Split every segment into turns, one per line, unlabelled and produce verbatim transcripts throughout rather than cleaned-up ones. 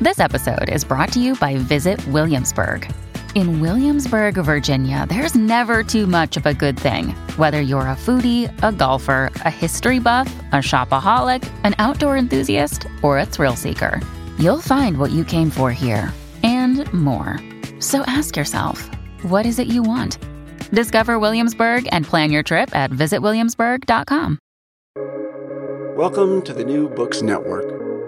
This episode is brought to you by Visit Williamsburg. In Williamsburg, Virginia, there's never too much of a good thing. Whether you're a foodie, a golfer, a history buff, a shopaholic, an outdoor enthusiast, or a thrill seeker, you'll find what you came for here and more. So ask yourself, what is it you want? Discover Williamsburg and plan your trip at visit williamsburg dot com.
Welcome to the New Books Network.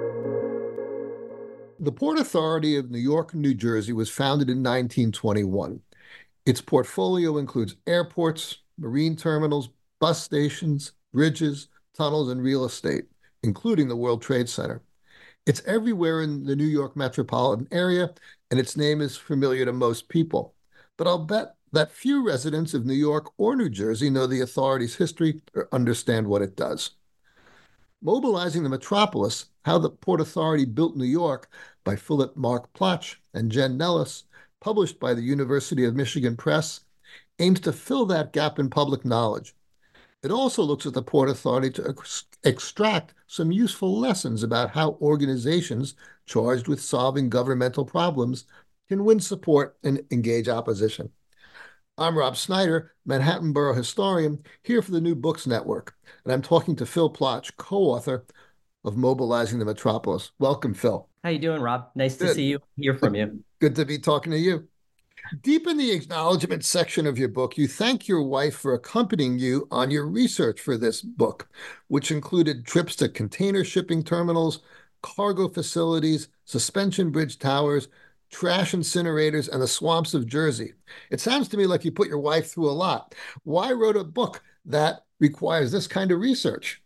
The Port Authority of New York and New Jersey was founded in nineteen twenty-one. Its portfolio includes airports, marine terminals, bus stations, bridges, tunnels, and real estate, including the World Trade Center. It's everywhere in the New York metropolitan area, and its name is familiar to most people. But I'll bet that few residents of New York or New Jersey know the authority's history or understand what it does. Mobilizing the Metropolis, How the Port Authority Built New York by Philip Mark Plotch and Jen Nellis, published by the University of Michigan Press, aims to fill that gap in public knowledge. It also looks at the Port Authority to ex- extract some useful lessons about how organizations charged with solving governmental problems can win support and engage opposition. I'm Rob Snyder, Manhattan Borough historian, here for the New Books Network, and I'm talking to Phil Plotch, co-author of Mobilizing the Metropolis. Welcome, Phil.
How you doing, Rob? Nice
Good.
to see you, hear from you.
Good to be talking to you. Deep in the acknowledgement section of your book, you thank your wife for accompanying you on your research for this book, which included trips to container shipping terminals, cargo facilities, suspension bridge towers, trash incinerators, and the swamps of Jersey. It sounds to me like you put your wife through a lot. Why wrote a book that requires this kind of research?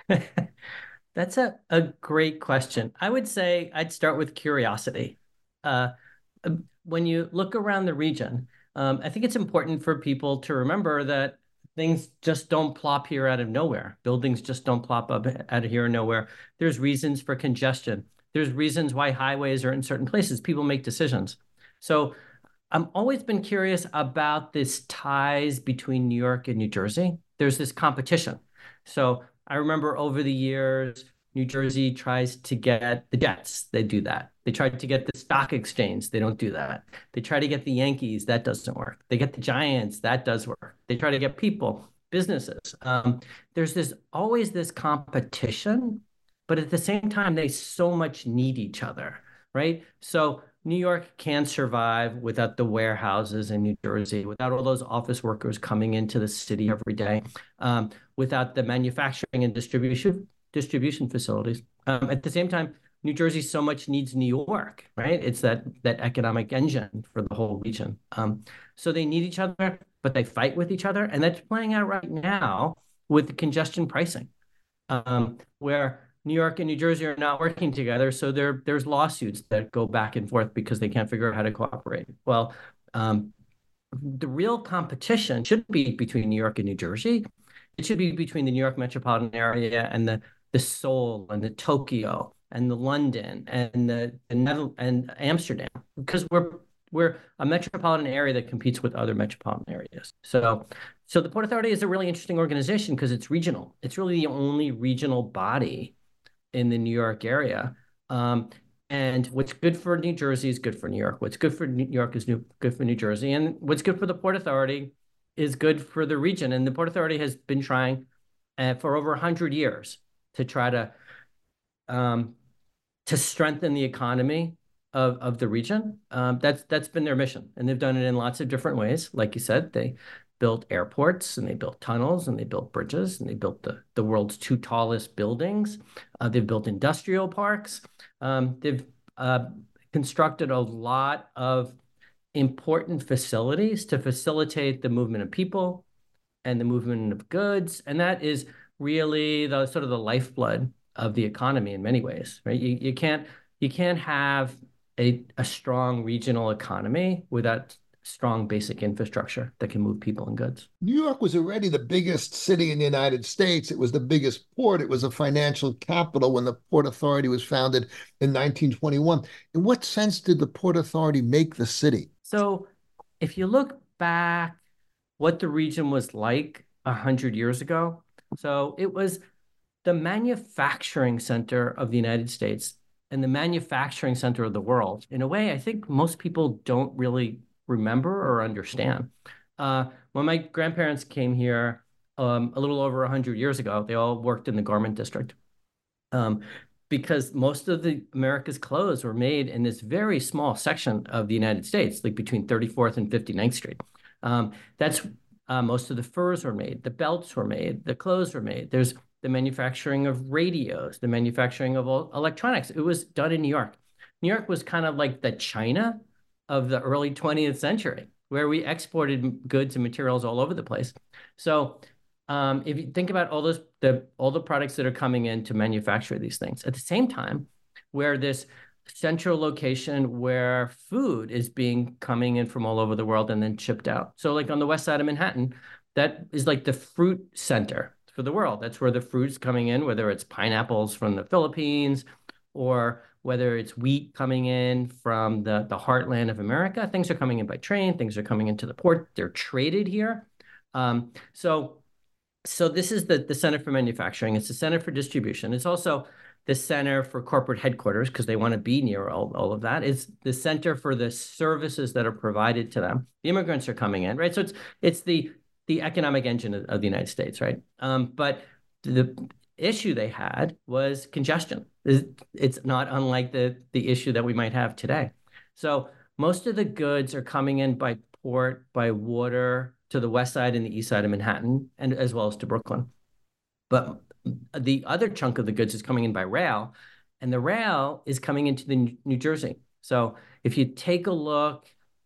That's a, a great question. I would say I'd start with curiosity. Uh, when you look around the region, um, I think it's important for people to remember that things just don't plop here out of nowhere. Buildings just don't plop up out of here or nowhere. There's reasons for congestion. There's reasons why highways are in certain places. People make decisions. So I've always been curious about this ties between New York and New Jersey. There's this competition. So I remember over the years, New Jersey tries to get the Jets. They do that. They tried to get the stock exchange. They don't do that. They try to get the Yankees. That doesn't work. They get the Giants. That does work. They try to get people, businesses. Um, there's this always this competition. But at the same time, they so much need each other, right? So New York can't survive without the warehouses in New Jersey, without all those office workers coming into the city every day, um, without the manufacturing and distribution distribution facilities. Um, at the same time, New Jersey so much needs New York, right? It's that that economic engine for the whole region. Um, so they need each other, but they fight with each other, and that's playing out right now with the congestion pricing, um, where New York and New Jersey are not working together, so there there's lawsuits that go back and forth because they can't figure out how to cooperate. Well, um, the real competition shouldn't be between New York and New Jersey. It should be between the New York metropolitan area and the the Seoul and the Tokyo and the London and the, the Nether- and Amsterdam, because we're we're a metropolitan area that competes with other metropolitan areas. So. So the Port Authority is a really interesting organization because it's regional. It's really the only regional body in the New York area. Um, and what's good for New Jersey is good for New York. What's good for New York is new, good for New Jersey. And what's good for the Port Authority is good for the region. And the Port Authority has been trying uh, for over one hundred years to try to um, to strengthen the economy of, of the region. Um, that's that's been their mission. And they've done it in lots of different ways. Like you said, they built airports and they built tunnels and they built bridges and they built the, the world's two tallest buildings. Uh, they've built industrial parks. Um, they've uh, constructed a lot of important facilities to facilitate the movement of people and the movement of goods. And that is really the sort of the lifeblood of the economy in many ways, right? You, you can't you can't have a, a strong regional economy without strong basic infrastructure that can move people and goods.
New York was already the biggest city in the United States. It was the biggest port. It was a financial capital when the Port Authority was founded in nineteen twenty-one. In what sense did the Port Authority make the city?
So if you look back what the region was like one hundred years ago, so it was the manufacturing center of the United States and the manufacturing center of the world in a way I think most people don't really remember or understand. Uh, when my grandparents came here um, a little over one hundred years ago, they all worked in the garment district. Um, because most of the America's clothes were made in this very small section of the United States, like between thirty-fourth and fifty-ninth Street. Um, that's uh, most of the furs were made, the belts were made, the clothes were made. There's the manufacturing of radios, the manufacturing of all electronics. It was done in New York. New York was kind of like the China of the early twentieth century, where we exported goods and materials all over the place. So um, if you think about all those the all the products that are coming in to manufacture these things, at the same time, where this central location where food is being coming in from all over the world and then shipped out. So like on the west side of Manhattan, that is like the fruit center for the world. That's where the fruit's coming in, whether it's pineapples from the Philippines or whether it's wheat coming in from the, the heartland of America. Things are coming in by train, things are coming into the port, they're traded here. Um, so So this is the, the Center for Manufacturing. It's the Center for Distribution. It's also the Center for Corporate Headquarters because they want to be near all, all of that. It's the center for the services that are provided to them. The immigrants are coming in, right? So it's it's the the economic engine of, of the United States, right? Um, but the issue they had was congestion. It's not unlike the the issue that we might have today. So most of the goods are coming in by port, by water, to the west side and the east side of Manhattan, and as well as to Brooklyn. But the other chunk of the goods is coming in by rail, and the rail is coming into the New Jersey. So if you take a look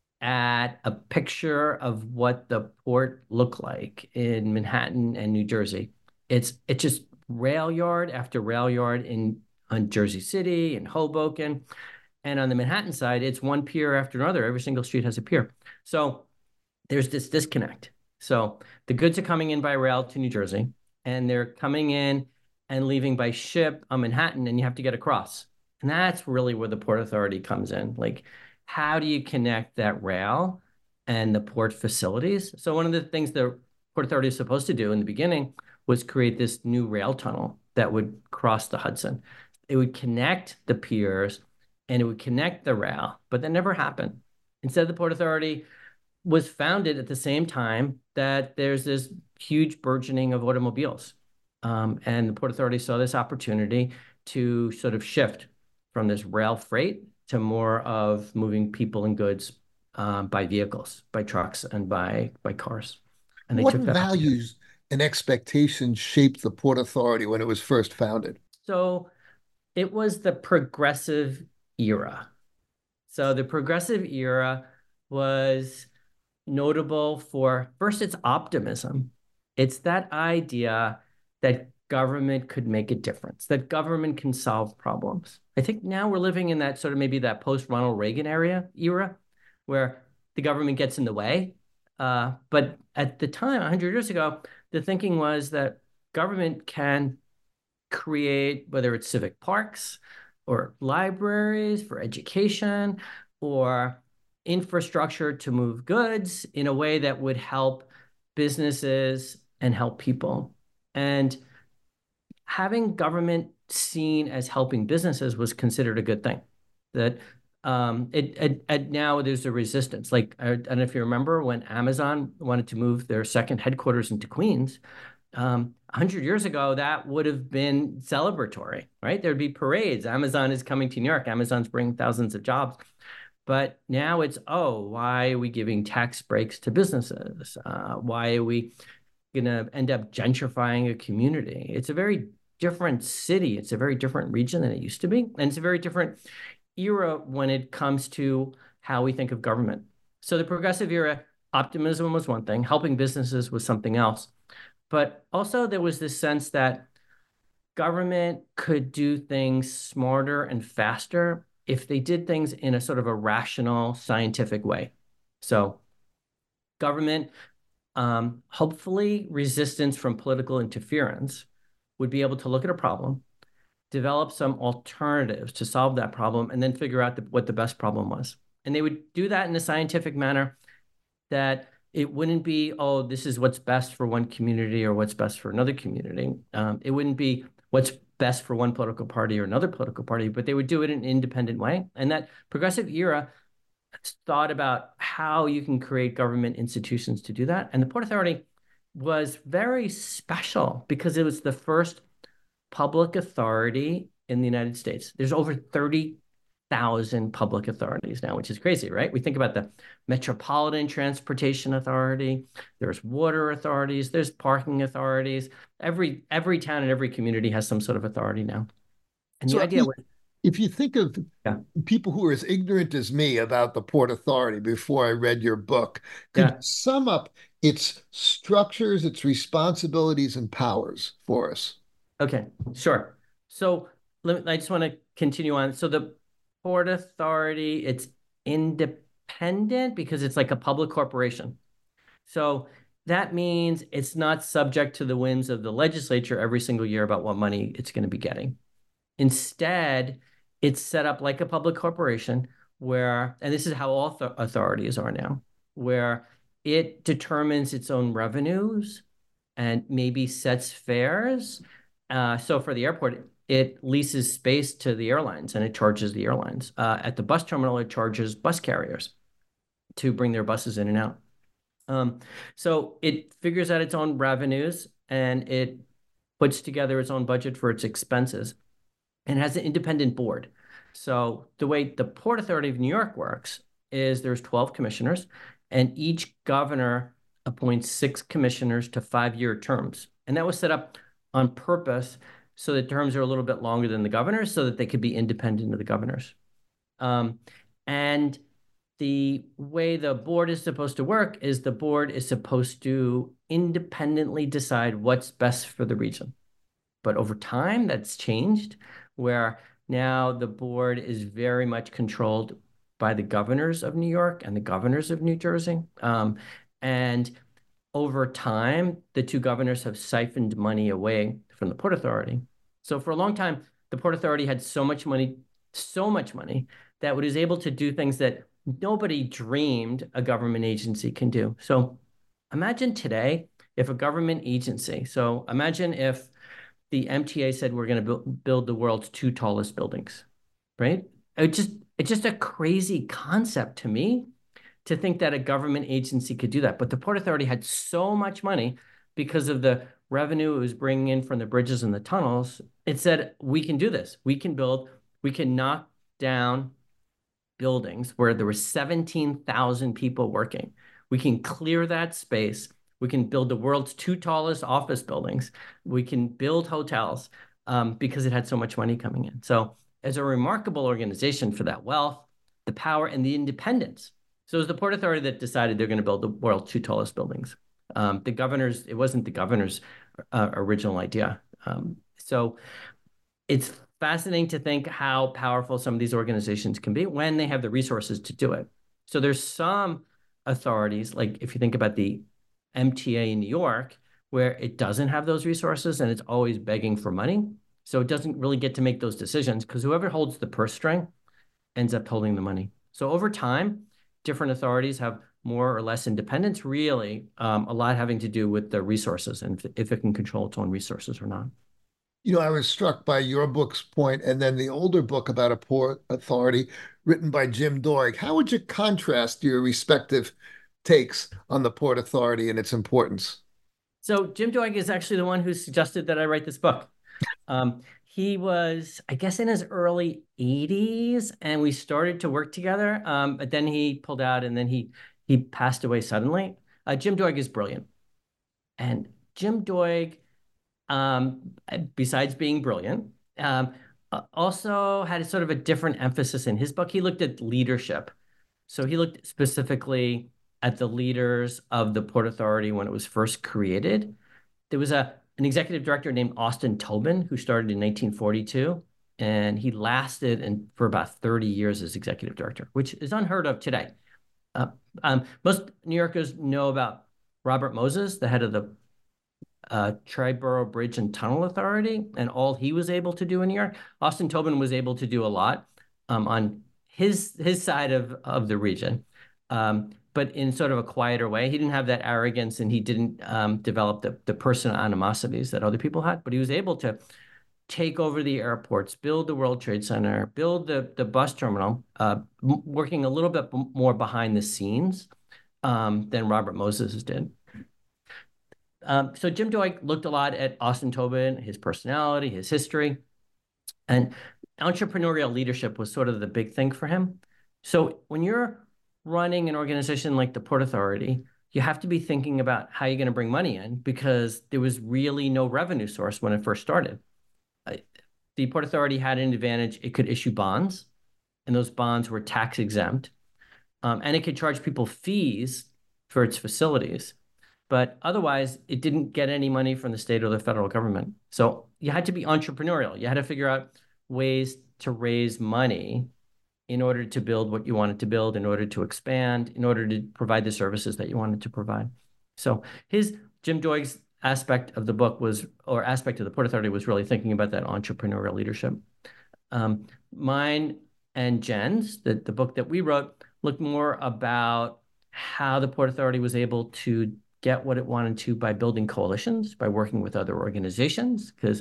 at a picture of what the port looked like in Manhattan and New Jersey, it's it's just rail yard after rail yard in on Jersey City and Hoboken. And on the Manhattan side, it's one pier after another. Every single street has a pier. So there's this disconnect. So the goods are coming in by rail to New Jersey, and they're coming in and leaving by ship on Manhattan, and you have to get across. And that's really where the Port Authority comes in. Like, how do you connect that rail and the port facilities? So one of the things the Port Authority is supposed to do in the beginning was create this new rail tunnel that would cross the Hudson. It would connect the piers and it would connect the rail, but that never happened. Instead, the Port Authority was founded at the same time that there's this huge burgeoning of automobiles. Um, and the Port Authority saw this opportunity to sort of shift from this rail freight to more of moving people and goods um, by vehicles, by trucks, and by by cars. And they
What
took that
values and expectations shaped the Port Authority when it was first founded?
So it was the progressive era. So the progressive era was notable for, first, its optimism. It's that idea that government could make a difference, that government can solve problems. I think now we're living in that sort of maybe that post-Ronald Reagan area era where the government gets in the way. Uh, but at the time, one hundred years ago, the thinking was that government can create, whether it's civic parks or libraries for education or infrastructure to move goods in a way that would help businesses and help people. And having government seen as helping businesses was considered a good thing. That um, it, it, it now there's a resistance. Like, I don't know if you remember when Amazon wanted to move their second headquarters into Queens. Um, one hundred years ago, that would have been celebratory, right? There'd be parades. Amazon is coming to New York. Amazon's bringing thousands of jobs. But now it's, oh, why are we giving tax breaks to businesses? Uh, why are we going to end up gentrifying a community? It's a very different city. It's a very different region than it used to be. And it's a very different era when it comes to how we think of government. So the progressive era, optimism was one thing, helping businesses was something else. But also there was this sense that government could do things smarter and faster if they did things in a sort of a rational, scientific way. So government, um, hopefully resistance from political interference, would be able to look at a problem, develop some alternatives to solve that problem, and then figure out the, what the best problem was. And they would do that in a scientific manner that it wouldn't be, oh, this is what's best for one community or what's best for another community. Um, it wouldn't be what's best for one political party or another political party, but they would do it in an independent way. And that progressive era thought about how you can create government institutions to do that. And the Port Authority was very special because it was the first public authority in the United States. There's over thirty thousand public authorities now, which is crazy, right? We think about the Metropolitan Transportation Authority, there's water authorities, there's parking authorities. Every every town and every community has some sort of authority now. And the
So
idea
if,
was,
if you think of
yeah.
people who are as ignorant as me about the Port Authority before I read your book, could
Yeah.
you sum up its structures, its responsibilities, and powers for us?
Okay, sure. So let me, I just want to continue on. So the Port Authority, it's independent because it's like a public corporation. So that means it's not subject to the whims of the legislature every single year about what money it's going to be getting. Instead, it's set up like a public corporation where, and this is how all th- authorities are now, where it determines its own revenues and maybe sets fares. Uh, so for the airport, it leases space to the airlines and it charges the airlines. Uh, at the bus terminal, it charges bus carriers to bring their buses in and out. Um, so it figures out its own revenues and it puts together its own budget for its expenses and has an independent board. So the way the Port Authority of New York works is there's twelve commissioners and each governor appoints six commissioners to five-year terms. And that was set up on purpose so the terms are a little bit longer than the governors so that they could be independent of the governors. Um, and the way the board is supposed to work is the board is supposed to independently decide what's best for the region. But over time, that's changed, where now the board is very much controlled by the governors of New York and the governors of New Jersey. Um, and over time, the two governors have siphoned money away from the Port Authority. So for a long time, the Port Authority had so much money, so much money, that it was able to do things that nobody dreamed a government agency can do. So imagine today if a government agency, so imagine if the M T A said we're going to build, build the world's two tallest buildings, right? It just, it's just a crazy concept to me to think that a government agency could do that. But the Port Authority had so much money because of the revenue it was bringing in from the bridges and the tunnels. It said, we can do this. We can build, we can knock down buildings where there were seventeen thousand people working. We can clear that space. We can build the world's two tallest office buildings. We can build hotels um, because it had so much money coming in. So it's a remarkable organization for that wealth, the power, and the independence. So it was the Port Authority that decided they're going to build the world's two tallest buildings. Um, the governors, it wasn't the governor's uh, original idea. Um, so it's fascinating to think how powerful some of these organizations can be when they have the resources to do it. So there's some authorities, like if you think about the M T A in New York, where it doesn't have those resources and it's always begging for money. So it doesn't really get to make those decisions because whoever holds the purse string ends up holding the money. So over time, different authorities have more or less independence, really um, a lot having to do with the resources and if it can control its own resources or not.
You know, I was struck by your book's point and then the older book about a Port Authority written by Jim Doig. How would you contrast your respective takes on the Port Authority and its importance?
So Jim Doig is actually the one who suggested that I write this book. Um, he was, I guess, in his early eighties, and we started to work together. Um, but then he pulled out, and then he he passed away suddenly. Uh, Jim Doig is brilliant, and Jim Doig, um, besides being brilliant, um, also had a sort of a different emphasis in his book. He looked at leadership, so he looked specifically at the leaders of the Port Authority when it was first created. There was a an executive director named Austin Tobin who started in nineteen forty-two, and he lasted in, for about thirty years as executive director, which is unheard of today. Uh, um, most New Yorkers know about Robert Moses, the head of the uh, Triborough Bridge and Tunnel Authority, and all he was able to do in New York. Austin Tobin was able to do a lot um, on his his side of, of the region. Um, but in sort of a quieter way. He didn't have that arrogance and he didn't um, develop the, the personal animosities that other people had, but he was able to take over the airports, build the World Trade Center, build the, the bus terminal, uh, working a little bit more behind the scenes um, than Robert Moses did. Um, so Jim Doig looked a lot at Austin Tobin, his personality, his history, and entrepreneurial leadership was sort of the big thing for him. So when you're running an organization like the Port Authority, you have to be thinking about how you're going to bring money in, because there was really no revenue source when it first started. The Port Authority had an advantage. It could issue bonds, and those bonds were tax exempt. Um, and it could charge people fees for its facilities. But otherwise, it didn't get any money from the state or the federal government. So you had to be entrepreneurial. You had to figure out ways to raise money in order to build what you wanted to build, in order to expand, in order to provide the services that you wanted to provide. So his, Jim Doig's aspect of the book was, or aspect of the Port Authority was really thinking about that entrepreneurial leadership. Um, mine and Jen's, the, the book that we wrote, looked more about how the Port Authority was able to get what it wanted to by building coalitions, by working with other organizations, because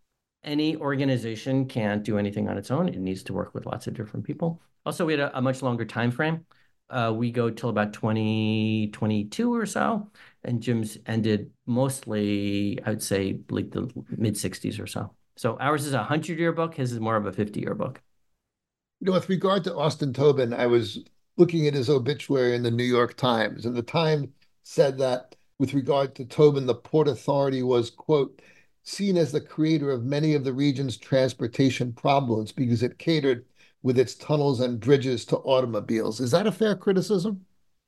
any organization can't do anything on its own. It needs to work with lots of different people. Also, we had a, a much longer time frame. Uh, we go till about twenty twenty-two or so, and Jim's ended mostly, I would say, like the mid sixties or so. So ours is a hundred-year book. His is more of a fifty-year book.
You know, with regard to Austin Tobin, I was looking at his obituary in the New York Times, and the Times said that with regard to Tobin, the Port Authority was, quote, seen as the creator of many of the region's transportation problems because it catered with its tunnels and bridges to automobiles. Is that a fair criticism?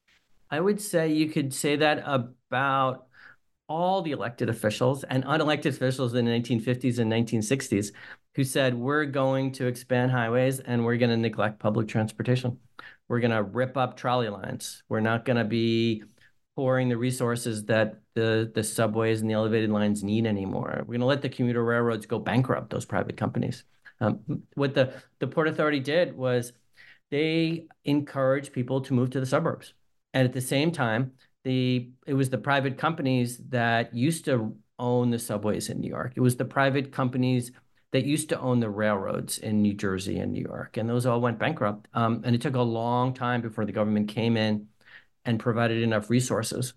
I would say you could say that about all the elected officials and unelected officials in the nineteen fifties and nineteen sixties who said, we're going to expand highways and we're going to neglect public transportation. We're going to rip up trolley lines. We're not going to be pouring the resources that the, the subways and the elevated lines need anymore. We're going to let the commuter railroads go bankrupt, those private companies. Um, what the, the Port Authority did was they encouraged people to move to the suburbs. And at the same time, the it was the private companies that used to own the subways in New York. It was the private companies that used to own the railroads in New Jersey and New York. And those all went bankrupt. Um, and it took a long time before the government came in and provided enough resources.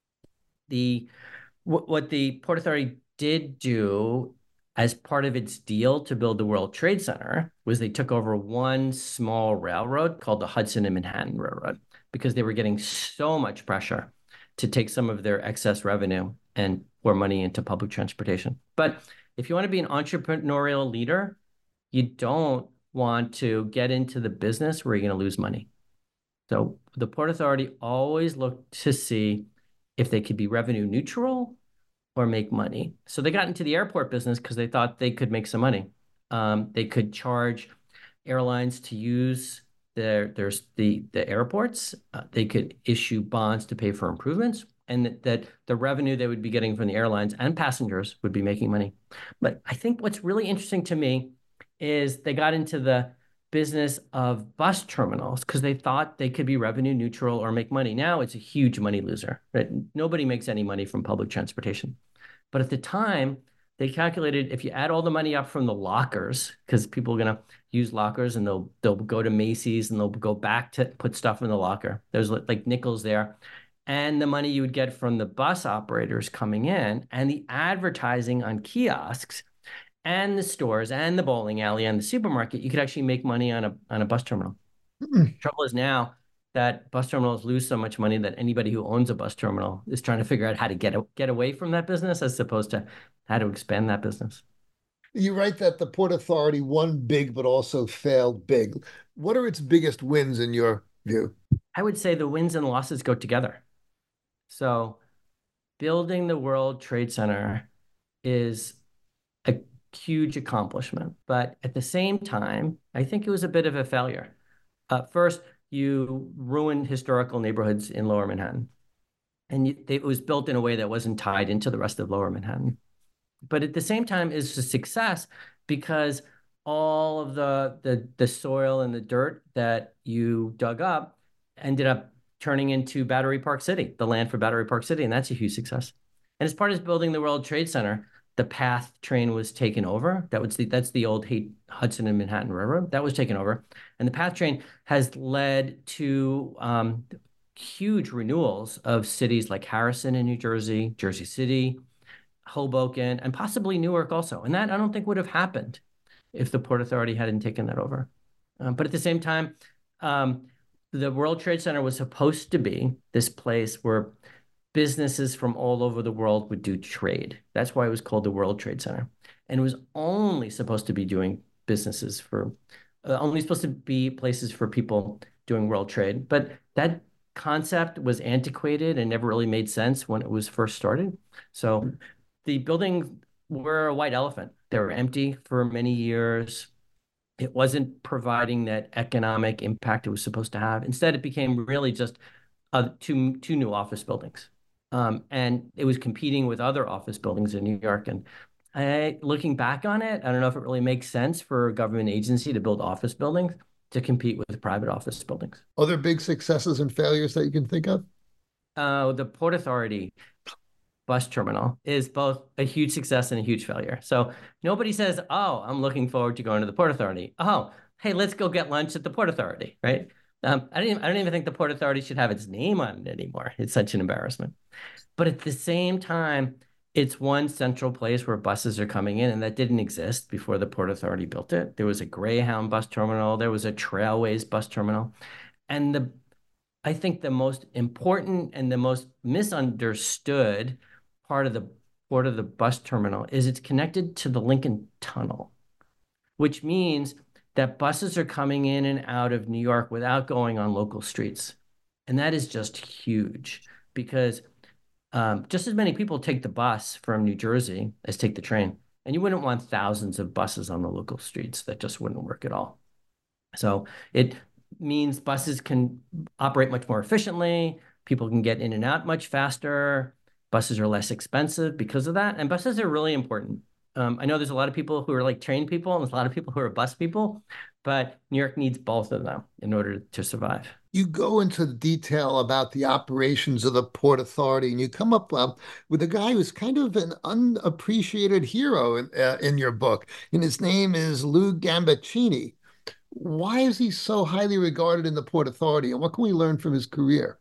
The what the Port Authority did do as part of its deal to build the World Trade Center was they took over one small railroad called the Hudson and Manhattan Railroad, because they were getting so much pressure to take some of their excess revenue and pour money into public transportation. But if you want to be an entrepreneurial leader, you don't want to get into the business where you're going to lose money. So the Port Authority always looked to see if they could be revenue neutral or make money. So they got into the airport business because they thought they could make some money. Um, they could charge airlines to use their, their the, the airports. Uh, they could issue bonds to pay for improvements, and that, that the revenue they would be getting from the airlines and passengers would be making money. But I think what's really interesting to me is they got into the business of bus terminals because they thought they could be revenue neutral or make money. Now it's a huge money loser, right? Nobody makes any money from public transportation. But at the time, they calculated if you add all the money up from the lockers, because people are going to use lockers and they'll they'll go to Macy's and they'll go back to put stuff in the locker. There's like nickels there. And the money you would get from the bus operators coming in and the advertising on kiosks and the stores and the bowling alley and the supermarket, you could actually make money on a on a bus terminal. The trouble is now that bus terminals lose so much money that anybody who owns a bus terminal is trying to figure out how to get get away from that business as opposed to how to expand that business.
You write that the Port Authority won big but also failed big. What are its biggest wins in your view?
I would say the wins and losses go together. So building the World Trade Center is a huge accomplishment. But at the same time, I think it was a bit of a failure. Uh, first, you ruined historical neighborhoods in Lower Manhattan. And you, it was built in a way that wasn't tied into the rest of Lower Manhattan. But at the same time, it's a success because all of the, the, the soil and the dirt that you dug up ended up turning into Battery Park City, the land for Battery Park City. And that's a huge success. And as part of building the World Trade Center, the PATH train was taken over. That was the that's the old Hudson and Manhattan Railroad. That was taken over. And the PATH train has led to um, huge renewals of cities like Harrison in New Jersey, Jersey City, Hoboken, and possibly Newark also. And that I don't think would have happened if the Port Authority hadn't taken that over. Um, but at the same time, um, the World Trade Center was supposed to be this place where businesses from all over the world would do trade. That's why it was called the World Trade Center. And it was only supposed to be doing businesses for, uh, only supposed to be places for people doing world trade. But that concept was antiquated and never really made sense when it was first started. So the buildings were a white elephant. They were empty for many years. It wasn't providing that economic impact it was supposed to have. Instead, it became really just uh, two, two new office buildings. Um, and it was competing with other office buildings in New York. And I, looking back on it, I don't know if it really makes sense for a government agency to build office buildings to compete with private office buildings.
Other big successes and failures that you can think of?
Uh, the Port Authority bus terminal is both a huge success and a huge failure. So nobody says, oh, I'm looking forward to going to the Port Authority. Oh, hey, let's go get lunch at the Port Authority, right? Um, I don't even, I don't even think the Port Authority should have its name on it anymore. It's such an embarrassment. But at the same time, it's one central place where buses are coming in, and that didn't exist before the Port Authority built it. There was a Greyhound bus terminal. There was a Trailways bus terminal. And the I think the most important and the most misunderstood part of the port of the bus terminal is it's connected to the Lincoln Tunnel, which means that buses are coming in and out of New York without going on local streets. And that is just huge because um, just as many people take the bus from New Jersey as take the train. And you wouldn't want thousands of buses on the local streets. That just wouldn't work at all. So it means buses can operate much more efficiently. People can get in and out much faster. Buses are less expensive because of that. And buses are really important. Um, I know there's a lot of people who are like train people and there's a lot of people who are bus people, but New York needs both of them in order to survive.
You go into the detail about the operations of the Port Authority, and you come up uh, with a guy who's kind of an unappreciated hero in, uh, in your book, and his name is Lou Gambaccini. Why is he so highly regarded in the Port Authority, and what can we learn from his career?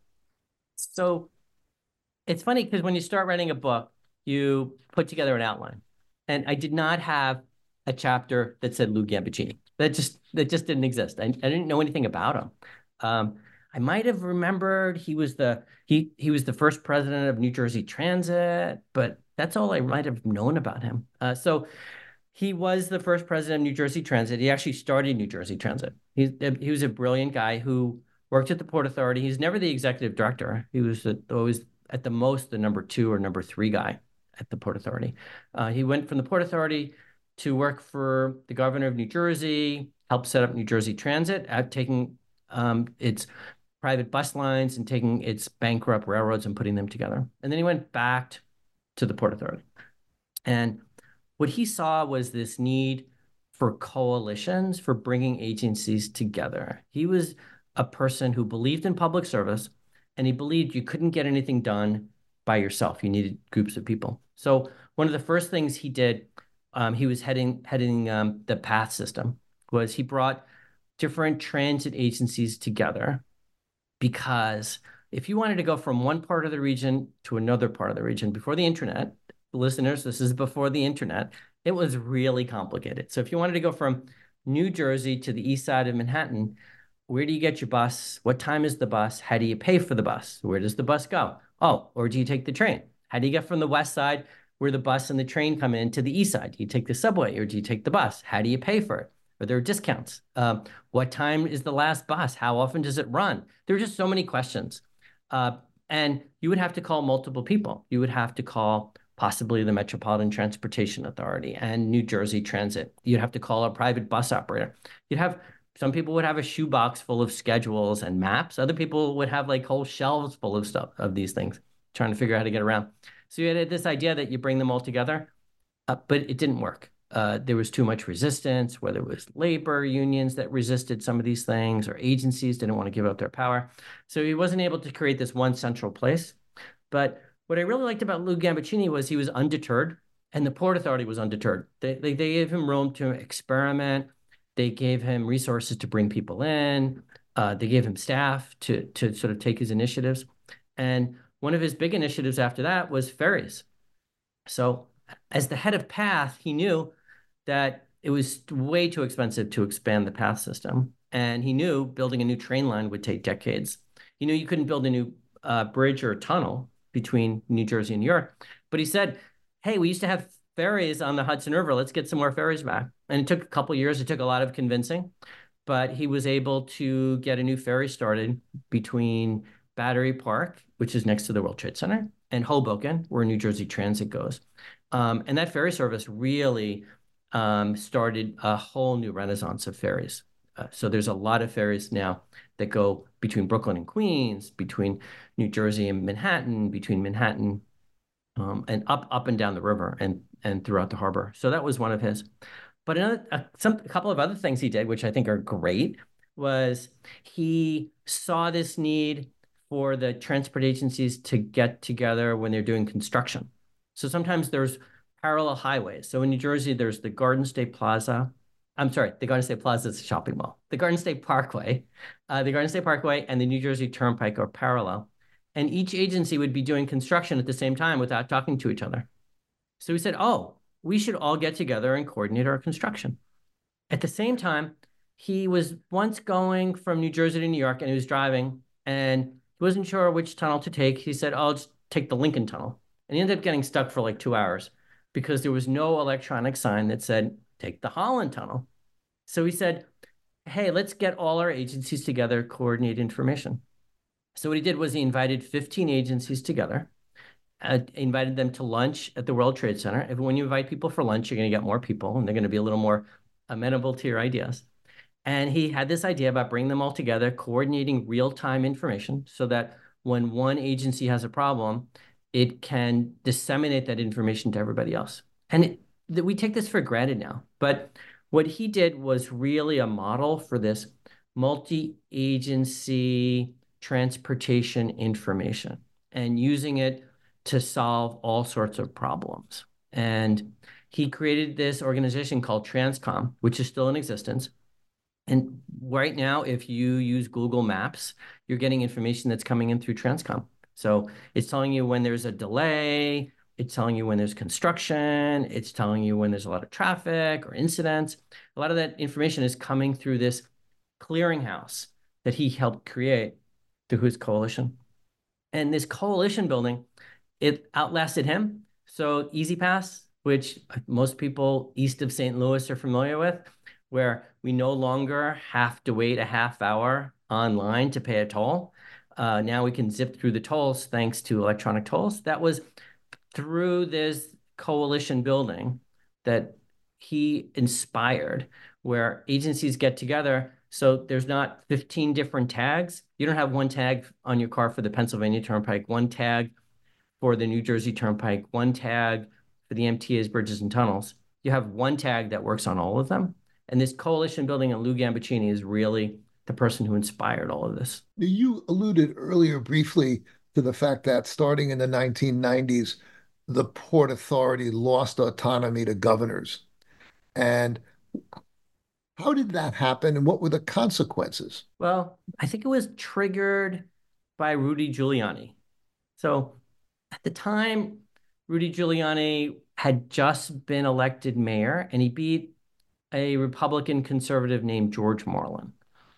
So it's funny because when you start writing a book, you put together an outline. And I did not have a chapter that said Lou Gambaccini. That just that just didn't exist. I, I didn't know anything about him. Um, I might have remembered he was the he he was the first president of New Jersey Transit, but that's all I might have known about him. Uh, so he was the first president of New Jersey Transit. He actually started New Jersey Transit. He he was a brilliant guy who worked at the Port Authority. He's never the executive director. He was the, always at the most the number two or number three guy at the Port Authority. Uh, he went from the Port Authority to work for the governor of New Jersey, helped set up New Jersey Transit, at taking um, its private bus lines and taking its bankrupt railroads and putting them together. And then he went back to the Port Authority. And what he saw was this need for coalitions, for bringing agencies together. He was a person who believed in public service, and he believed you couldn't get anything done by yourself. You needed groups of people. So one of the first things he did, um, he was heading heading um, the PATH system, was he brought different transit agencies together, because if you wanted to go from one part of the region to another part of the region before the internet, listeners, this is before the internet, it was really complicated. So if you wanted to go from New Jersey to the east side of Manhattan, where do you get your bus? What time is the bus? How do you pay for the bus? Where does the bus go? Oh, or do you take the train? How do you get from the west side where the bus and the train come in to the east side? Do you take the subway or do you take the bus? How do you pay for it? Are there discounts? Um, what time is the last bus? How often does it run? There are just so many questions. Uh, and you would have to call multiple people. You would have to call possibly the Metropolitan Transportation Authority and New Jersey Transit. You'd have to call a private bus operator. You'd have Some people would have a shoebox full of schedules and maps. Other people would have like whole shelves full of stuff, of these things, trying to figure out how to get around. So you had this idea that you bring them all together, uh, but it didn't work. Uh, there was too much resistance, whether it was labor unions that resisted some of these things or agencies didn't want to give up their power. So he wasn't able to create this one central place. But what I really liked about Lou Gambaccini was he was undeterred. And the Port Authority was undeterred. They, they, they gave him room to experiment. They gave him resources to bring people in. Uh, they gave him staff to, to sort of take his initiatives. And one of his big initiatives after that was ferries. So as the head of PATH, he knew that it was way too expensive to expand the PATH system. And he knew building a new train line would take decades. He knew you couldn't build a new uh, bridge or tunnel between New Jersey and New York. But he said, hey, we used to have ferries on the Hudson River. Let's get some more ferries back. And it took a couple years. It took a lot of convincing. But he was able to get a new ferry started between Battery Park, which is next to the World Trade Center, and Hoboken, where New Jersey Transit goes. Um, and that ferry service really um, started a whole new renaissance of ferries. Uh, so there's a lot of ferries now that go between Brooklyn and Queens, between New Jersey and Manhattan, between Manhattan um, and up up and down the river and and throughout the harbor. So that was one of his. But another, uh, some a couple of other things he did, which I think are great, was he saw this need for the transport agencies to get together when they're doing construction. So sometimes there's parallel highways. So in New Jersey, there's the Garden State Plaza. I'm sorry, the Garden State Plaza is a shopping mall. The Garden State Parkway, uh, the Garden State Parkway and the New Jersey Turnpike are parallel. And each agency would be doing construction at the same time without talking to each other. So he said, oh, we should all get together and coordinate our construction. At the same time, he was once going from New Jersey to New York, and he was driving, and he wasn't sure which tunnel to take. He said, oh, I'll just take the Lincoln Tunnel. And he ended up getting stuck for like two hours because there was no electronic sign that said, take the Holland Tunnel. So he said, hey, let's get all our agencies together, coordinate information. So what he did was he invited fifteen agencies together, uh, invited them to lunch at the World Trade Center. If when you invite people for lunch, you're going to get more people, and they're going to be a little more amenable to your ideas. And he had this idea about bringing them all together, coordinating real-time information so that when one agency has a problem, it can disseminate that information to everybody else. And it, we take this for granted now. But what he did was really a model for this multi-agency transportation information and using it to solve all sorts of problems. And he created this organization called Transcom, which is still in existence. And right now, if you use Google Maps, you're getting information that's coming in through Transcom. So it's telling you when there's a delay, it's telling you when there's construction, it's telling you when there's a lot of traffic or incidents. A lot of that information is coming through this clearinghouse that he helped create through his coalition. And this coalition building, it outlasted him. So E-ZPass, which most people east of Saint Louis are familiar with, where we no longer have to wait a half hour online to pay a toll. Uh, now we can zip through the tolls thanks to electronic tolls. That was through this coalition building that he inspired, where agencies get together. So there's not fifteen different tags. You don't have one tag on your car for the Pennsylvania Turnpike, one tag for the New Jersey Turnpike, one tag for the M T A's bridges and tunnels. You have one tag that works on all of them. And this coalition building, and Lou Gambaccini is really the person who inspired all of this.
You alluded earlier briefly to the fact that starting in the nineteen nineties, the Port Authority lost autonomy to governors. And how did that happen, and what were the consequences?
Well, I think it was triggered by Rudy Giuliani. So at the time, Rudy Giuliani had just been elected mayor, and he beat a Republican conservative named George Marlin.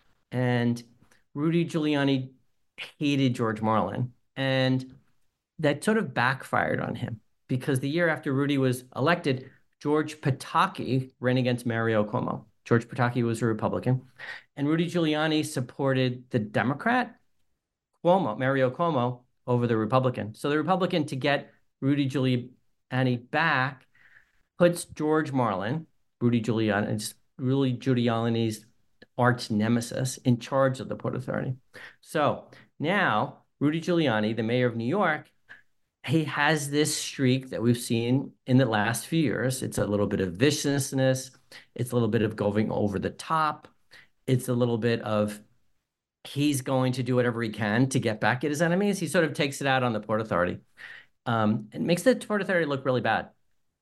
And Rudy Giuliani hated George Marlin. And that sort of backfired on him because the year after Rudy was elected, George Pataki ran against Mario Cuomo. George Pataki was a Republican. And Rudy Giuliani supported the Democrat, Cuomo, Mario Cuomo, over the Republican. So the Republican, to get Rudy Giuliani back, puts George Marlin, Rudy Giuliani, Rudy Giuliani's arch nemesis, in charge of the Port Authority. So now Rudy Giuliani, the mayor of New York, he has this streak that we've seen in the last few years. It's a little bit of viciousness. It's a little bit of going over the top. It's a little bit of he's going to do whatever he can to get back at his enemies. He sort of takes it out on the Port Authority. Um, it makes the Port Authority look really bad.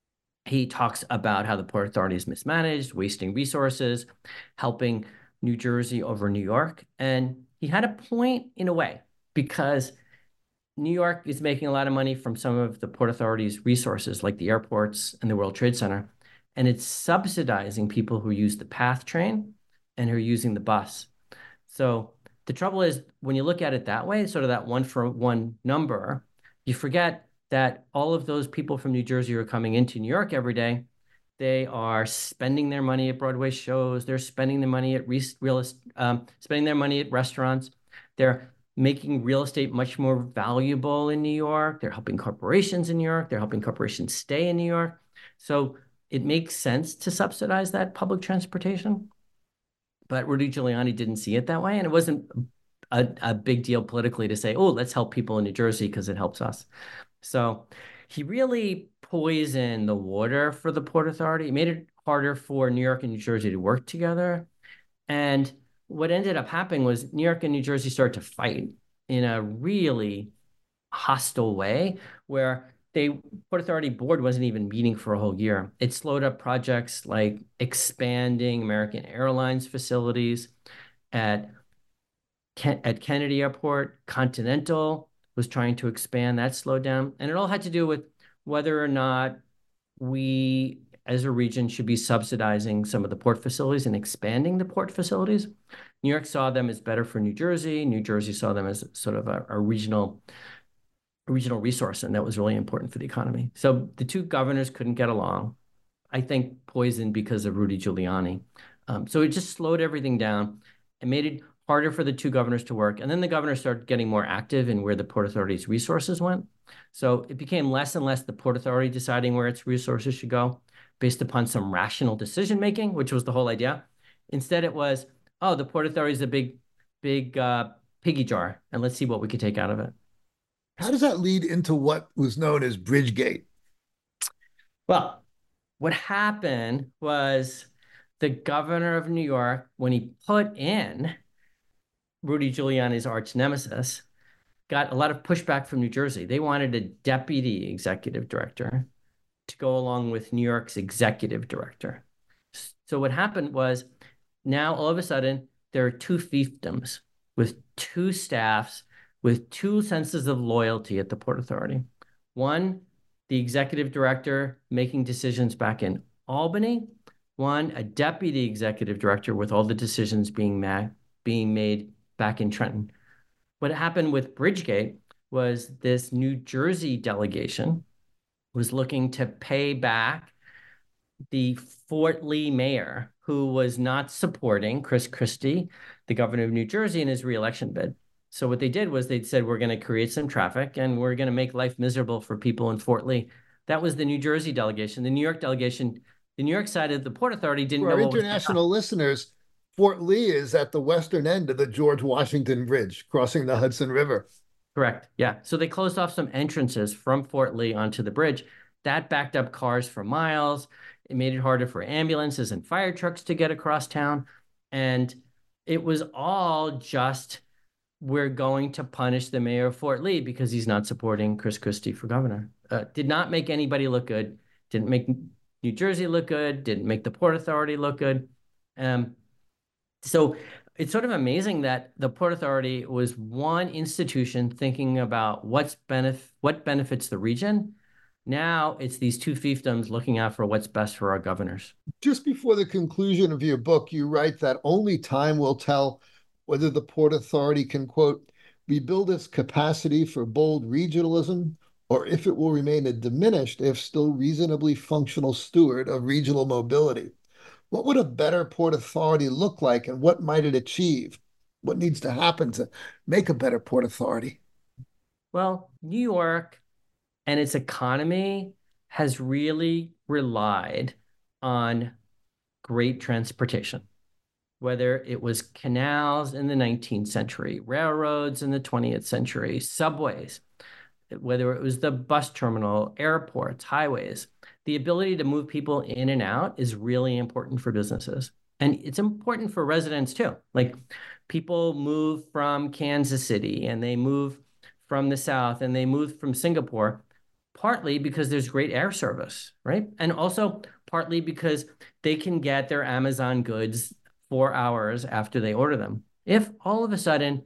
He talks about how the Port Authority is mismanaged, wasting resources, helping New Jersey over New York. And he had a point in a way, because New York is making a lot of money from some of the Port Authority's resources, like the airports and the World Trade Center. And it's subsidizing people who use the PATH train and who are using the bus. So the trouble is, when you look at it that way, sort of that one for one number, you forget that all of those people from New Jersey who are coming into New York every day, they are spending their money at Broadway shows. They're spending their money at real, um, spending their money at restaurants. They're making real estate much more valuable in New York. They're helping corporations in New York. They're helping corporations stay in New York. So it makes sense to subsidize that public transportation. But Rudy Giuliani didn't see it that way. And it wasn't a, a big deal politically to say, oh, let's help people in New Jersey because it helps us. So he really poisoned the water for the Port Authority. It made it harder for New York and New Jersey to work together. And what ended up happening was New York and New Jersey started to fight in a really hostile way, where the Port Authority board wasn't even meeting for a whole year. It slowed up projects like expanding American Airlines facilities at, at Kennedy Airport. Continental was trying to expand. That slowed down. And it all had to do with whether or not we, as a region, should be subsidizing some of the port facilities and expanding the port facilities. New York saw them as better for New Jersey. New Jersey saw them as sort of a, a regional a regional resource, and that was really important for the economy. So the two governors couldn't get along, I think poisoned because of Rudy Giuliani. Um, so it just slowed everything down and made it harder for the two governors to work. And then the governors started getting more active in where the Port Authority's resources went. So it became less and less the Port Authority deciding where its resources should go based upon some rational decision-making, which was the whole idea. Instead, it was, oh, the Port Authority is a big, big uh, piggy jar, and let's see what we could take out of it.
How does that lead into what was known as Bridgegate?
Well, what happened was the governor of New York, when he put in Rudy Giuliani's arch nemesis, got a lot of pushback from New Jersey. They wanted a deputy executive director to go along with New York's executive director. So what happened was, now all of a sudden, there are two fiefdoms with two staffs with two senses of loyalty at the Port Authority. One, the executive director making decisions back in Albany. One, a deputy executive director with all the decisions being, ma- being made back in Trenton. What happened with Bridgegate was this New Jersey delegation was looking to pay back the Fort Lee mayor, who was not supporting Chris Christie, the governor of New Jersey, in his reelection bid. So what they did was they said, we're going to create some traffic and we're going to make life miserable for people in Fort Lee. That was the New Jersey delegation. The New York delegation, the New York side of the Port Authority didn't
For
know
our
what
international
was
listeners, Fort Lee is at the western end of the George Washington Bridge, crossing the Hudson River.
Correct. Yeah. So they closed off some entrances from Fort Lee onto the bridge. That backed up cars for miles. It made it harder for ambulances and fire trucks to get across town. And it was all just, we're going to punish the mayor of Fort Lee because he's not supporting Chris Christie for governor. Uh, did not make anybody look good. Didn't make New Jersey look good. Didn't make the Port Authority look good. Um, so it's sort of amazing that the Port Authority was one institution thinking about what's benef- what benefits the region. Now it's these two fiefdoms looking out for what's best for our governors.
Just before the conclusion of your book, you write that only time will tell whether the Port Authority can, quote, rebuild its capacity for bold regionalism, or if it will remain a diminished, if still reasonably functional steward of regional mobility. What would a better Port Authority look like, and what might it achieve? What needs to happen to make a better Port Authority?
Well, New York and its economy has really relied on great transportation, whether it was canals in the nineteenth century, railroads in the twentieth century, subways, whether it was the bus terminal, airports, highways. The ability to move people in and out is really important for businesses. And it's important for residents too. Like, people move from Kansas City and they move from the South and they move from Singapore. partly because there's great air service, right? And also partly because they can get their Amazon goods four hours after they order them. If all of a sudden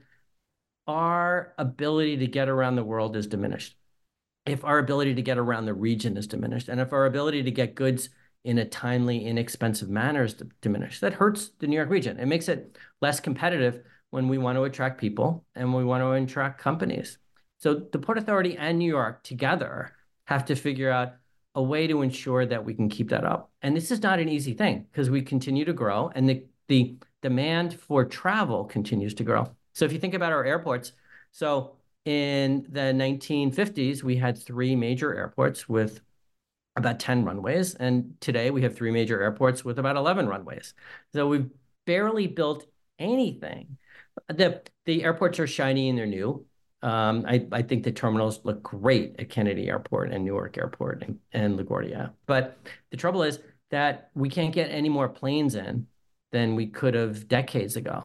our ability to get around the world is diminished, if our ability to get around the region is diminished, and if our ability to get goods in a timely, inexpensive manner is diminished, that hurts the New York region. It makes it less competitive when we want to attract people and we want to attract companies. So the Port Authority and New York together have to figure out a way to ensure that we can keep that up. And this is not an easy thing because we continue to grow and the, the demand for travel continues to grow. So if you think about our airports, so in the nineteen fifties, we had three major airports with about ten runways. And today we have three major airports with about eleven runways. So we've barely built anything. The, the airports are shiny and they're new. Um, I, I think the terminals look great at Kennedy Airport and Newark Airport and, and LaGuardia. But the trouble is that we can't get any more planes in than we could have decades ago.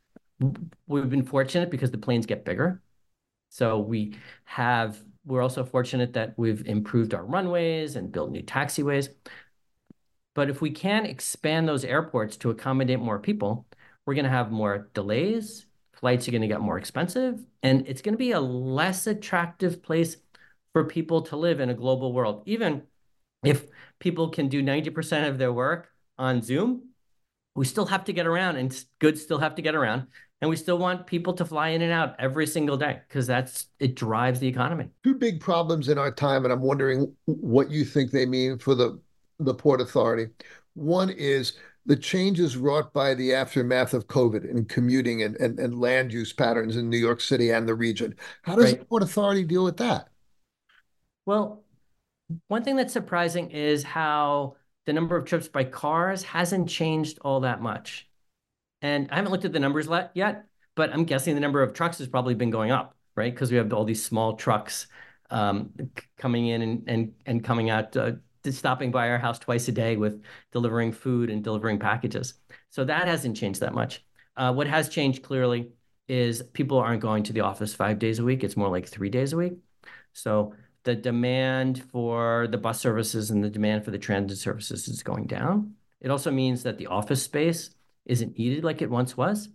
We've been fortunate because the planes get bigger. So we have, we're also fortunate that we've improved our runways and built new taxiways. But if we can't expand those airports to accommodate more people, we're going to have more delays. Flights are going to get more expensive, and it's going to be a less attractive place for people to live in a global world. Even if people can do ninety percent of their work on Zoom, we still have to get around and goods still have to get around. And we still want people to fly in and out every single day because that's it drives the economy.
Two big problems in our time, and I'm wondering what you think they mean for the, the Port Authority. One is the changes wrought by the aftermath of COVID in commuting and, and, and land use patterns in New York City and the region. How does right. the Port Authority deal with that?
Well, one thing that's surprising is how the number of trips by cars hasn't changed all that much. And I haven't looked at the numbers yet, but I'm guessing the number of trucks has probably been going up, right? Because we have all these small trucks um, coming in and, and, and coming out, uh, stopping by our house twice a day with delivering food and delivering packages. So that hasn't changed that much. Uh, what has changed clearly is people aren't going to the office five days a week. It's more like three days a week. So the demand for the bus services and the demand for the transit services is going down. It also means that the office space isn't needed like it once was.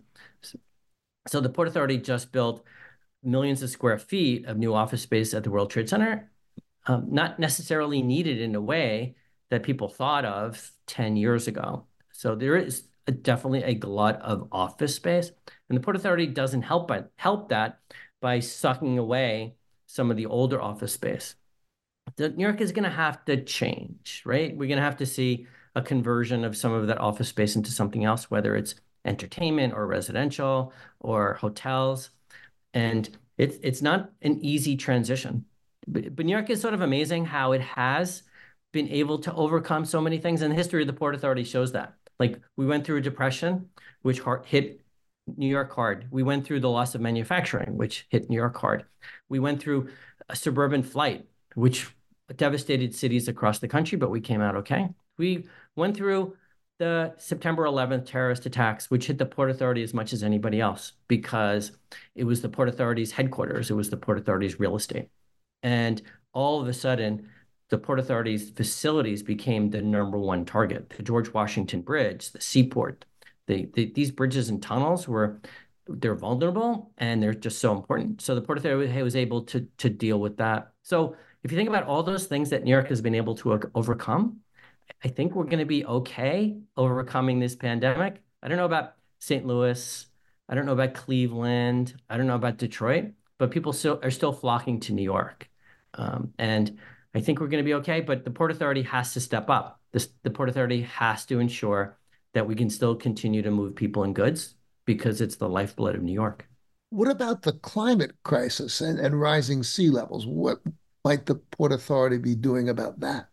So the Port Authority just built millions of square feet of new office space at the World Trade Center, um, not necessarily needed in a way that people thought of ten years ago. So there is a, definitely a glut of office space, and the Port Authority doesn't help, by, help that by sucking away some of the older office space. The, New York is going to have to change, right? We're going to have to see a conversion of some of that office space into something else, whether it's entertainment or residential or hotels. And it's it's not an easy transition. But, but New York is sort of amazing how it has been able to overcome so many things. And the history of the Port Authority shows that. Like we went through a depression, which hard, hit New York hard. We went through the loss of manufacturing, which hit New York hard. We went through a suburban flight, which devastated cities across the country, but we came out okay. We went through the September eleventh terrorist attacks, which hit the Port Authority as much as anybody else because it was the Port Authority's headquarters. It was the Port Authority's real estate. And all of a sudden, the Port Authority's facilities became the number one target. The George Washington Bridge, the seaport, the, the, these bridges and tunnels were, they're vulnerable and they're just so important. So the Port Authority was able to, to deal with that. So if you think about all those things that New York has been able to overcome, I think we're going to be okay overcoming this pandemic. I don't know about Saint Louis. I don't know about Cleveland. I don't know about Detroit, but people still are still flocking to New York. Um, and I think we're going to be okay, but the Port Authority has to step up. This, the Port Authority has to ensure that we can still continue to move people and goods because it's the lifeblood of New York.
What about the climate crisis and, and rising sea levels? What might the Port Authority be doing about that?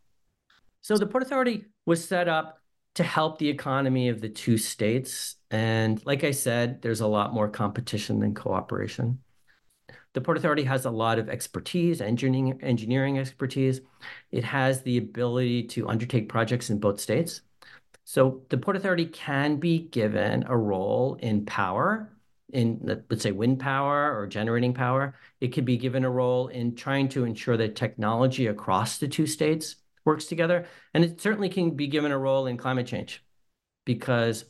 So the Port Authority was set up to help the economy of the two states. And like I said, there's a lot more competition than cooperation. The Port Authority has a lot of expertise, engineering, engineering expertise. It has the ability to undertake projects in both states. So the Port Authority can be given a role in power in, let's say, wind power or generating power. It could be given a role in trying to ensure that technology across the two states works together. And it certainly can be given a role in climate change because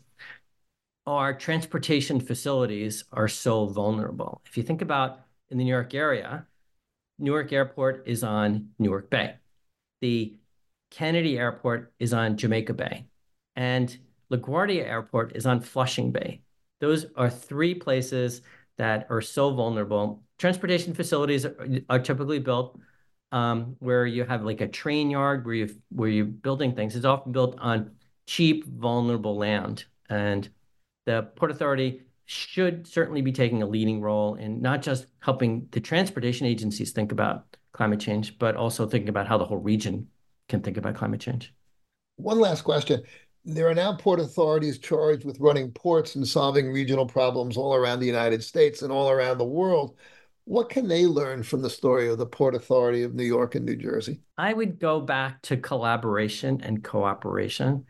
our transportation facilities are so vulnerable. If you think about in the New York area, Newark Airport is on Newark Bay. The Kennedy Airport is on Jamaica Bay. And LaGuardia Airport is on Flushing Bay. Those are three places that are so vulnerable. Transportation facilities are, are typically built um, where you have like a train yard where you where you're building things. It's often built on cheap, vulnerable land. And the Port Authority should certainly be taking a leading role in not just helping the transportation agencies think about climate change, but also thinking about how the whole region can think about climate change.
One last question. There are now port authorities charged with running ports and solving regional problems all around the United States and all around the world. What can they learn from the story of the Port Authority of New York and New Jersey?
I would go back to collaboration and cooperation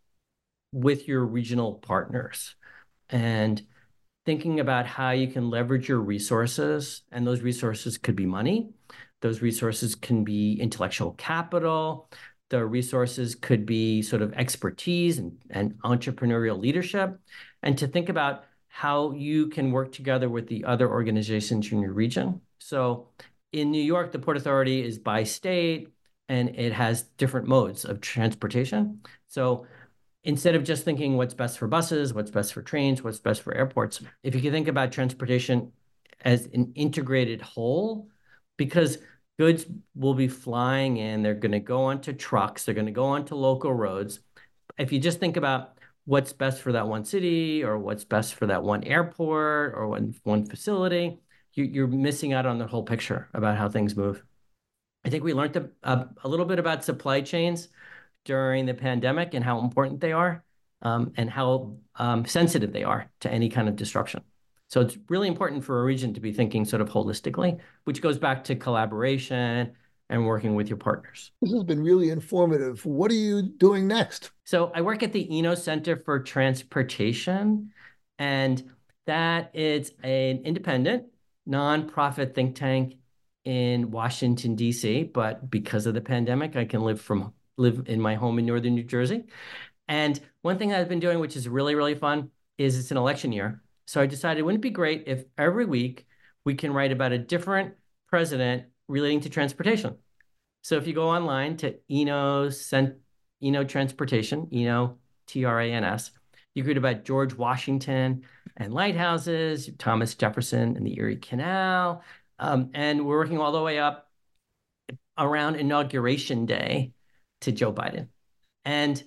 with your regional partners and thinking about how you can leverage your resources. And those resources could be money. Those resources can be intellectual capital. The resources could be sort of expertise and, and entrepreneurial leadership. And to think about how you can work together with the other organizations in your region. So in New York, the Port Authority is by state, and it has different modes of transportation. So instead of just thinking what's best for buses, what's best for trains, what's best for airports, if you can think about transportation as an integrated whole, because goods will be flying in, they're going to go onto trucks, they're going to go onto local roads. If you just think about what's best for that one city or what's best for that one airport or one, one facility, you, you're missing out on the whole picture about how things move. I think we learned a, a, a little bit about supply chains during the pandemic and how important they are um, and how um, sensitive they are to any kind of disruption. So it's really important for a region to be thinking sort of holistically, which goes back to collaboration and working with your partners.
This has been really informative. What are you doing next?
So I work at the Eno Center for Transportation, and that is an independent, nonprofit think tank in Washington, D C. But because of the pandemic, I can live from live in my home in northern New Jersey. And one thing I've been doing, which is really, really fun, is it's an election year. So I decided, wouldn't it be great if every week we can write about a different president relating to transportation? So if you go online to Eno, Eno Transportation, Eno, T R A N S, you read about George Washington and lighthouses, Thomas Jefferson and the Erie Canal. Um, and we're working all the way up around Inauguration Day to Joe Biden. And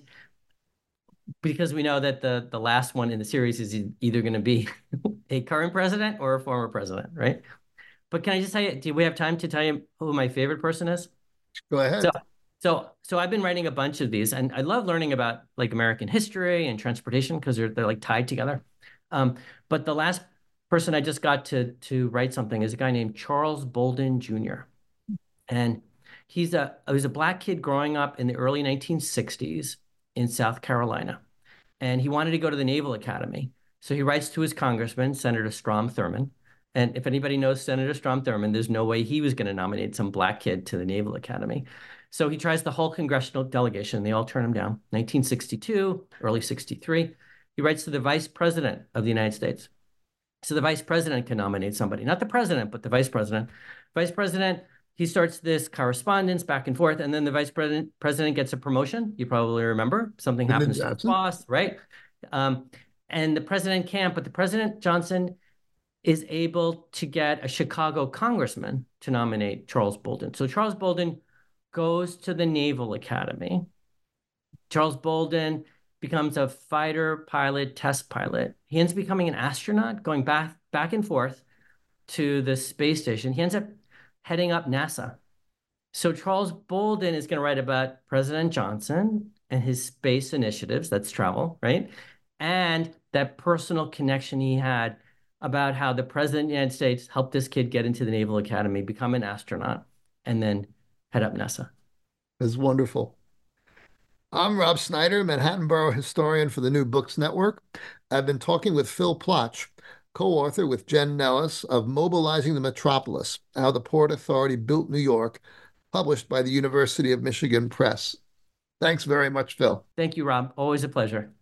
because we know that the, the last one in the series is either going to be a current president or a former president, right? But can I just tell you, do we have time to tell you who my favorite person is?
Go ahead.
So, so, so I've been writing a bunch of these, and I love learning about like American history and transportation because they're they're like tied together. Um, but the last person I just got to to write something is a guy named Charles Bolden Junior And he's a he's a black kid growing up in the early nineteen sixties in South Carolina. And he wanted to go to the Naval Academy. So he writes to his congressman, Senator Strom Thurmond. And if anybody knows Senator Strom Thurmond, there's no way he was going to nominate some black kid to the Naval Academy. So he tries the whole congressional delegation. They all turn him down. nineteen sixty-two, early sixty-three, he writes to the vice president of the United States. So the vice president can nominate somebody, not the president, but the vice president. Vice president, he starts this correspondence back and forth, and then the vice president president gets a promotion. You probably remember something
Lyndon
happens
Johnson.
to his boss, right? Um, and the president can't, but the president Johnson is able to get a Chicago congressman to nominate Charles Bolden. So Charles Bolden goes to the Naval Academy. Charles Bolden becomes a fighter pilot, test pilot. He ends up becoming an astronaut, going back back and forth to the space station. He ends up heading up NASA. So Charles Bolden is going to write about President Johnson and his space initiatives, that's travel, right? And that personal connection he had about how the president of the United States helped this kid get into the Naval Academy, become an astronaut, and then head up NASA.
It's wonderful. I'm Rob Snyder, Manhattan Borough historian for the New Books Network. I've been talking with Phil Plotch co-author with Jen Nellis of Mobilizing the Metropolis, How the Port Authority Built New York, published by the University of Michigan Press. Thanks very much, Phil.
Thank you, Rob. Always a pleasure.